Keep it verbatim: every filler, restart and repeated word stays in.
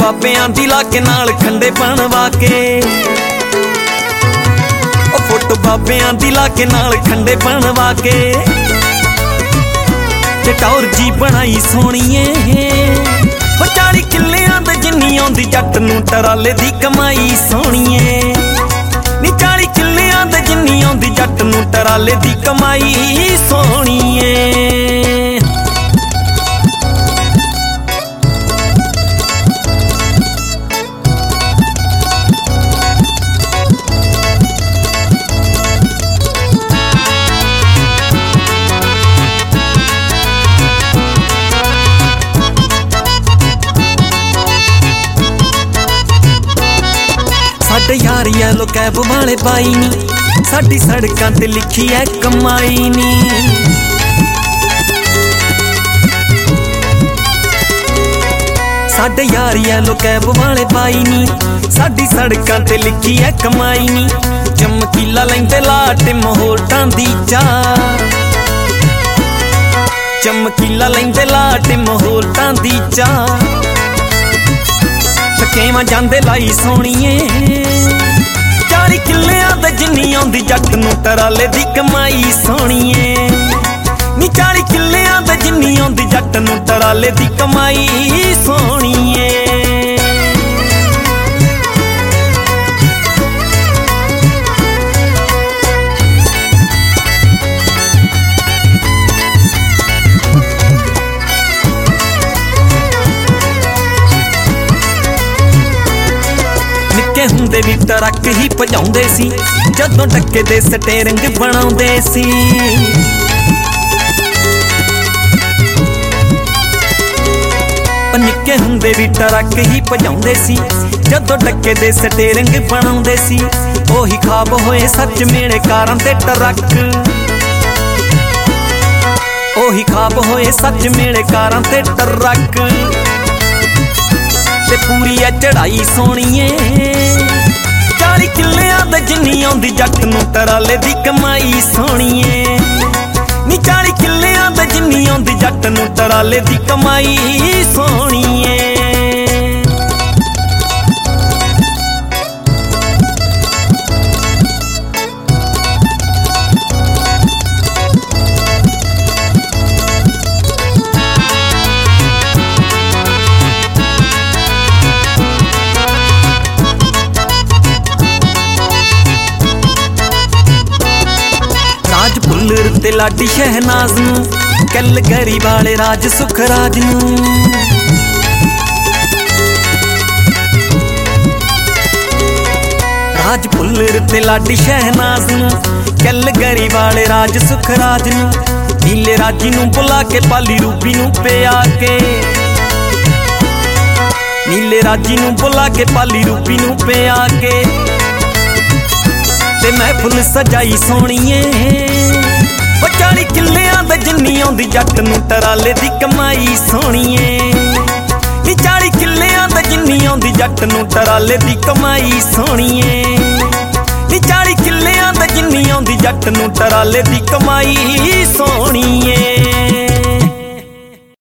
ਬਾਬਿਆਂ ਦੀ ਲਾ ਕੇ ਨਾਲ ਖੰਡੇ ਬਣਵਾ ਕੇ, ਉਹ ਫੋਟੋ ਬਾਬਿਆਂ ਦੀ ਲਾ ਕੇ ਨਾਲ ਖੰਡੇ ਬਣਵਾ ਕੇ, ਤੇ ਟੌਰ ਜੀ ਬਣਾਈ ਸੋਹਣੀਏ। ਉਹ ਚਾਲੀ ਕਿੱਲਿਆਂ ਦੇ ਜਿੰਨੀ ਆਉਂਦੀ ਜੱਟ ਨੂੰ ਟਰਾਲੇ ਦੀ ਕਮਾਈ ਸੋਹਣੀਏ, ਨੀ ਚਾਲੀ ਕਿੱਲਿਆਂ ਦੇ ਜਿੰਨੀ ਆਉਂਦੀ ਜੱਟ ਨੂੰ ਟਰਾਲੇ ਦੀ ਕਮਾਈ ਸੋਹਣੀਏ। ਸਾਡੇ ਯਾਰ ਯੈਲੋ ਕੈਬ ਵਾਲੇ ਬਾਈ ਨੀ, ਸਾਡੀ ਸੜਕਾਂ ਤੇ ਲਿਖੀ ਐ ਕਮਾਈ ਨੀ। ਸਾਡੇ ਯਾਰ ਯੈਲੋ ਕੈਬ ਵਾਲੇ ਬਾਈ ਨੀ, ਸਾਡੀ ਸੜਕਾਂ ਤੇ ਲਿਖੀ ਐ ਕਮਾਈ ਨੀ। ਚਮਕੀਲਾ ਲੈਂਦੇ ਲਾਟ ਮਹੋਲਟਾਂ ਦੀ ਚਾਹ, ਚਮਕੀਲਾ ਲੈਂਦੇ ਲਾਟ ਮਹੋਲਟਾਂ ਦੀ ਚਾਹ, ਥਕੇਵਾਂ ਜਾਂਦੇ ਲਾਈ ਸੋਹਣੀਏ। ਚਾਲੀ ਕਿੱਲਿਆਂ ਦੇ ਜਿੰਨੀ ਆਉਂਦੀ ਜੱਟ ਨੂੰ ਟਰਾਲੇ ਦੀ ਕਮਾਈ ਸੋਹਣੀਏ, ਨੀ ਚਾਲੀ ਕਿੱਲਿਆਂ ਦੇ ਜਿੰਨੀ ਆਉਂਦੀ ਜੱਟ ਨੂੰ ਟਰਾਲੇ ਦੀ ਕਮਾਈ ਸੋਹਣੀਏ। ਨਿੱਕੇ ਹੁੰਦੇ ਵੀ ਟਰੱਕ ਹੀ ਭਜਾਉਂਦੇ ਸੀ, ਜਦੋਂ ਡੱਕੇ ਦੇ ਸਟੇਰਿੰਗ ਬਣਾਉਂਦੇ ਸੀ। ਨਿੱਕੇ ਹੁੰਦੇ ਵੀ ਟਰੱਕ ਹੀ ਭਜਾਉਂਦੇ ਸੀ, ਜਦੋਂ ਡੱਕੇ ਦੇ ਸਟੇਰਿੰਗ ਬਣਾਉਂਦੇ ਸੀ। ਉਹੀ ਖਾਬ ਹੋਏ ਸੱਚ ਮੇਰੇ ਕਾਰਾਂ ਤੇ ਟਰੱਕ, ਉਹੀ ਖਾਬ ਹੋਏ ਸੱਚ ਮੇਰੇ ਕਾਰਾਂ ਤੇ ਟਰੱਕ, ਤੇ ਪੂਰੀ ਐ ਚੜਾਈ ਸੋਹਣੀਏ। ਚਾਲੀ ਕਿੱਲਿਆਂ ਦੇ ਜਿੰਨੀ ਆਉਂਦੀ ਜੱਟ ਨੂੰ ਟਰਾਲੇ ਦੀ ਕਮਾਈ ਸੋਹਣੀਏ, ਨੀ ਚਾਲੀ ਕਿੱਲਿਆਂ ਦੇ ਜਿੰਨੀ ਆਉਂਦੀ ਜੱਟ ਨੂੰ ਟਰਾਲੇ ਦੀ ਕਮਾਈ ਸੋਹਣੀਏ। ਭੁੱਲਰ ਤੇ ਲਾਡੀ ਸ਼ਹਿਨਾਜ਼ ਨੂੰ, ਕੈਲਗਰੀ ਵਾਲੇ ਰਾਜ ਸੁਖਰਾਜ ਨੂੰ, ਰਾਜ ਭੁੱਲਰ ਤੇ ਲਾਡੀ ਸ਼ਹਿਨਾਜ਼ ਨੂੰ, ਕੈਲਗਰੀ ਵਾਲੇ ਰਾਜ ਸੁਖਰਾਜ ਨੂੰ। ਨੀਲੇ ਰਾਜੀ ਨੂੰ ਬੁਲਾ ਕੇ ਪਾਲੀ ਰੂਬੀ ਨੂੰ ਪਿਆ ਕੇ, ਨੀਲੇ ਰਾਜੀ ਨੂੰ ਬੁਲਾ ਕੇ ਪਾਲੀ ਰੂਬੀ ਨੂੰ ਪਿਆ ਕੇ, ਤੇ ਮਹਿਫਲ ਸਜਾਈ ਸੋਹਣੀਏ। ਉਹ ਚਾਲੀ ਕਿੱਲਿਆਂ ਦੇ ਜਿੰਨੀ ਆਉਂਦੀ ਜੱਟ ਨੂੰ ਟਰਾਲੇ ਦੀ ਕਮਾਈ ਸੋਹਣੀਏ, ਨੀ ਚਾਲੀ ਕਿੱਲਿਆਂ ਦੇ ਜਿੰਨੀ ਆਉਂਦੀ ਜੱਟ ਨੂੰ ਟਰਾਲੇ ਦੀ ਕਮਾਈ ਸੋਹਣੀਏ, ਨੀ ਚਾਲੀ ਕਿੱਲਿਆਂ ਦੇ ਜਿੰਨੀ ਆਉਂਦੀ ਜੱਟ ਨੂੰ ਟਰਾਲੇ ਦੀ ਕਮਾਈ ਸੋਹਣੀਏ।